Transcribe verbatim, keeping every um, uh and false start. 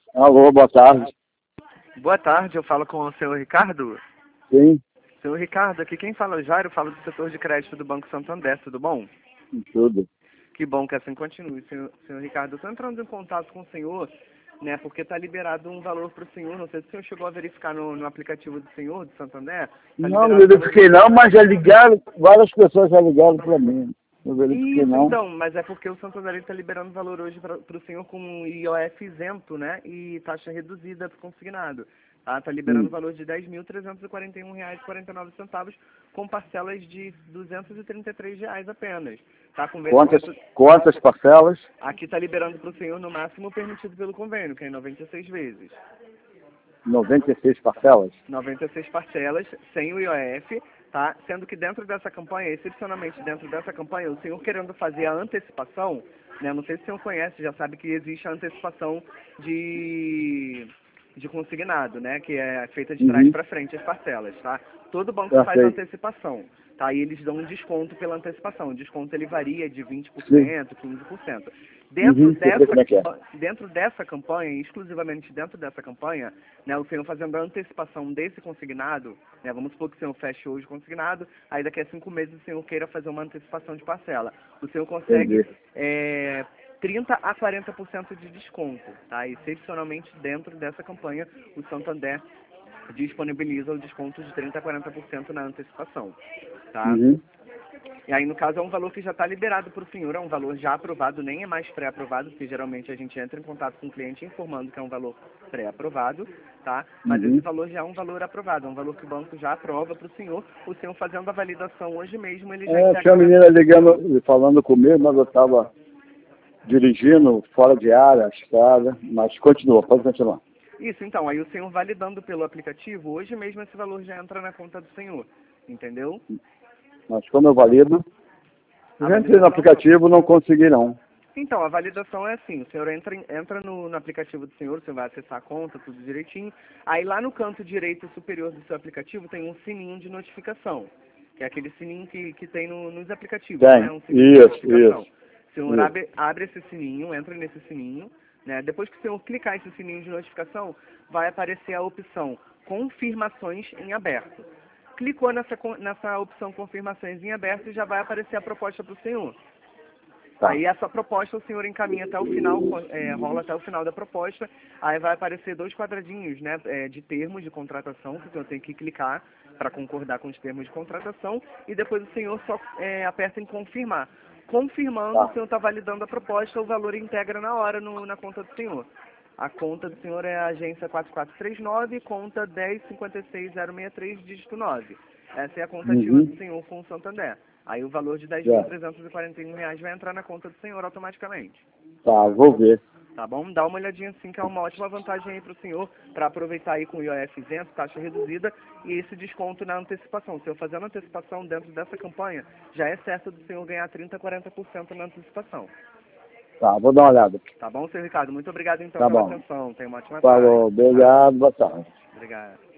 Alô, boa tarde. Boa tarde, eu falo com o senhor Ricardo. Sim, Senhor Ricardo, aqui quem fala é o Jairo, eu falo do setor de crédito do Banco Santander, tudo bom? tudo. Que bom que assim continue, senhor, senhor Ricardo. Eu estou entrando em contato com o senhor, né, porque está liberado um valor para o senhor, não sei se o senhor chegou a verificar no, no aplicativo do senhor, do Santander, está Não, não liberado o valor verifiquei de... não, mas já ligaram, várias pessoas já ligaram para mim. Não verifiquei Isso, não. então, mas é porque o Santander está liberando valor hoje para o senhor com I O F isento, né, e taxa reduzida para consignado. Tá, tá liberando o Sim. valor de dez mil trezentos e quarenta e um reais e quarenta e nove centavos com parcelas de duzentos e trinta e três reais apenas. Tá, com Quantas, vencimento, quantas parcelas? aqui está liberando para o senhor no máximo permitido pelo convênio, que é em noventa e seis vezes. noventa e seis parcelas? noventa e seis parcelas, sem o I O F, tá? Sendo que dentro dessa campanha, excepcionalmente dentro dessa campanha, o senhor querendo fazer a antecipação, né? Não sei se o senhor conhece, já sabe que existe a antecipação de, de consignado, né? Que é feita de trás Uhum. para frente as parcelas, tá? Todo banco faz Perfeito. antecipação, tá? E eles dão um desconto pela antecipação. O desconto ele varia de vinte por Sim. cento, quinze por cento. Dentro Uhum. Eu sei dessa, como é que é. dentro dessa campanha, exclusivamente dentro dessa campanha, né, o senhor fazendo a antecipação desse consignado, né, vamos supor que o senhor feche hoje o consignado, aí daqui a cinco meses o senhor queira fazer uma antecipação de parcela. O senhor consegue Entendi. é, trinta a quarenta por cento de desconto, tá? Excepcionalmente dentro dessa campanha, o Santander disponibiliza o desconto de trinta a quarenta por cento na antecipação, tá? Uhum. E aí, no caso, é um valor que já está liberado para o senhor, é um valor já aprovado, nem é mais pré-aprovado, porque geralmente a gente entra em contato com o cliente informando que é um valor pré-aprovado, tá? Mas esse Uhum. valor já é um valor aprovado, é um valor que o banco já aprova para o senhor, o senhor fazendo a validação hoje mesmo, ele já É, tinha integra uma na menina conta do senhor. ligando, falando comigo, mas eu estava dirigindo fora de área, a estrada, mas continua, pode continuar. Isso, então, aí o senhor validando pelo aplicativo, hoje mesmo esse valor já entra na conta do senhor, entendeu? Mas como eu valido, A já entrei no validação aplicativo, não consegui não. Então, a validação é assim, o senhor entra, em- entra no, no aplicativo do senhor, você vai acessar a conta, tudo direitinho, aí lá no canto direito superior do seu aplicativo tem um sininho de notificação, que é aquele sininho que, que tem no- nos aplicativos, né, Tem, um sininho de isso, notificação. isso, O senhor isso. abre, abre esse sininho, entra nesse sininho, né, depois que o senhor clicar esse sininho de notificação, vai aparecer a opção confirmações em aberto. Clicou nessa, con- nessa opção confirmações em aberto e já vai aparecer a proposta para o senhor. Tá. Aí essa proposta o senhor encaminha até o final, é, rola até o final da proposta, aí vai aparecer dois quadradinhos, né, é, de termos de contratação, que o senhor tem que clicar para concordar com os termos de contratação, e depois o senhor só é, aperta em confirmar. Confirmando, o Tá. senhor está validando a proposta, o valor integra na hora no- na conta do senhor. A conta do senhor é a agência quatro quatro três nove, conta dez cinquenta e seis zero sessenta e três, dígito nove. Essa é a conta ativa do Uhum. senhor com o Santander. Aí o valor de dez mil Já. trezentos e quarenta e um reais vai entrar na conta do senhor automaticamente. Tá, vou ver. Tá bom? Dá uma olhadinha assim, que é uma ótima vantagem aí para o senhor, para aproveitar aí com o I O F isento, taxa reduzida, e esse desconto na antecipação. Se eu fazendo antecipação dentro dessa campanha, já é certo do senhor ganhar trinta a quarenta por cento na antecipação. Tá, vou dar uma olhada. Tá bom, senhor Ricardo? Muito obrigado então Tá pela bom. atenção. Tenha uma ótima tarde. Falou, obrigado, boa tarde. Obrigado.